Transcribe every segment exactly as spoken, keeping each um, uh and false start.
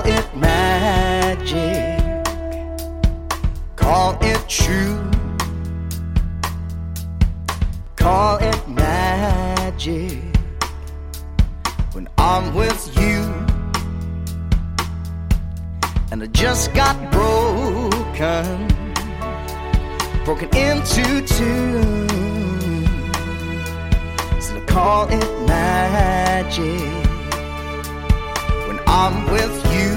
it magic, call it true, call it magic when I'm with you. And I just got broken, broken into two. So I call it magic when I'm with you.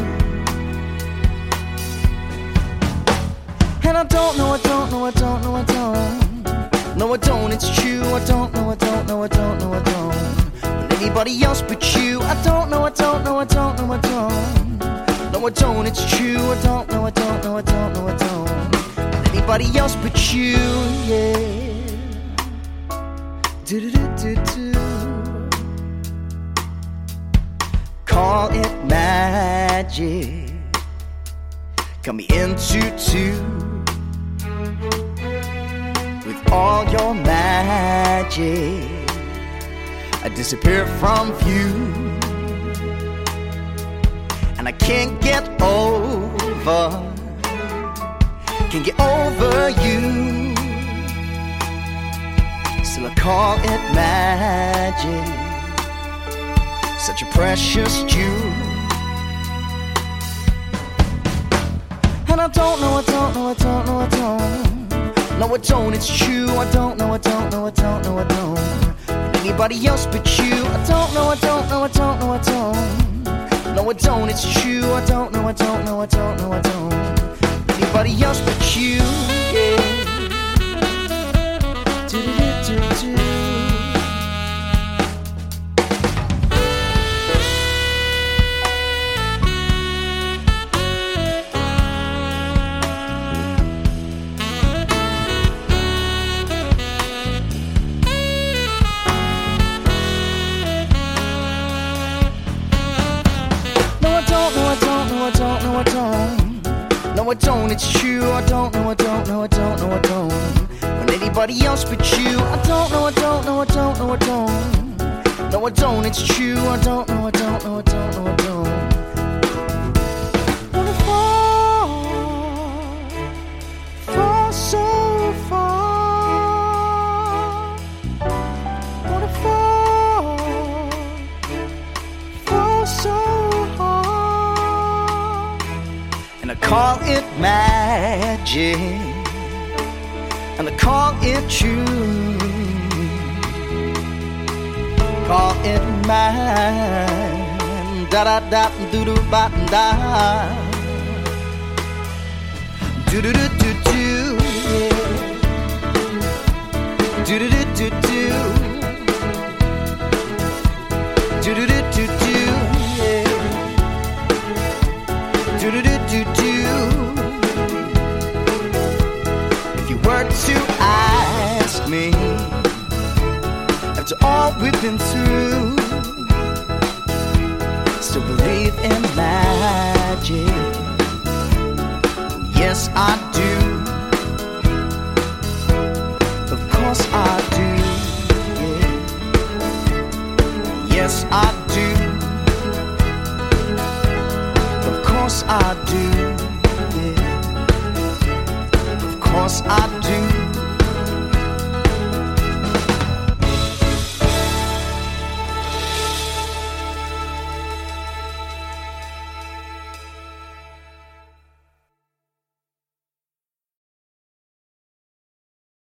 And I don't know, I don't know, I don't know, I don't. No, I don't, it's true. I don't know, I don't know, I don't know, I don't. When anybody else but you. I don't know, I don't know, I don't know, I don't. No, I don't, it's true. I don't know, I don't know, I don't know, I don't. When anybody else but you, yeah. Do-do-do-do-do. Call it magic, cut me into two with all your magic. I disappear from view, and I can't get over, can't get over you. Still I call it magic, such a precious jewel. And I don't know, I don't know, I don't know, I don't. No, I don't, it's true. I don't know, I don't know, I don't know, I don't. And anybody else but you. I don't know, I don't know, I don't know, I don't. No, I don't, it's true. I don't know, I don't know, I don't know, I don't. Anybody else but you, yeah. Do-do-do-do-do. I don't know, I don't. No, I don't, it's true. I don't know, I don't know, I don't know, I don't. When anybody else but you. I don't know, I don't know, I don't know, I don't. No, I don't, it's true. I don't know, I don't know, I don't know, I don't. Wanna fall, fall so far. Wanna fall, fall so hard. And I call it magic, and I call it true. Call it mine, da da da, do do ba da, do do do do do, do do do do do, do do do do do, do do do do do. If you were to ask me, after all we've been through, still believe in magic? Yes, I do. Of course I do. Yeah. Yes, I do. Of course I do. Yeah. Of course I do.